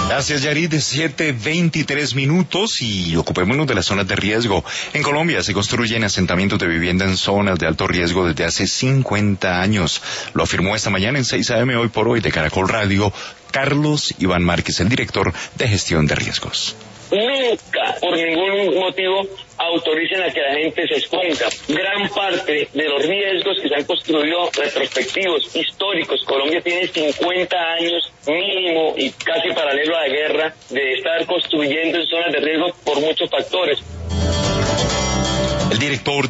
Gracias, Yarit. 7:23 y ocupémonos de las zonas de riesgo. En Colombia se construyen asentamientos de vivienda en zonas de alto riesgo desde hace 50 años. Lo afirmó esta mañana en 6 AM Hoy por Hoy de Caracol Radio Carlos Iván Márquez, el director de gestión de riesgos. Nunca, por ningún motivo, autoricen a que la gente se exponga. Gran parte de los riesgos que se han construido retrospectivos, históricos, Colombia tiene 50 años mínimo y casi paralelo a la guerra de estar construyendo en zonas de riesgo por muchos factores. El director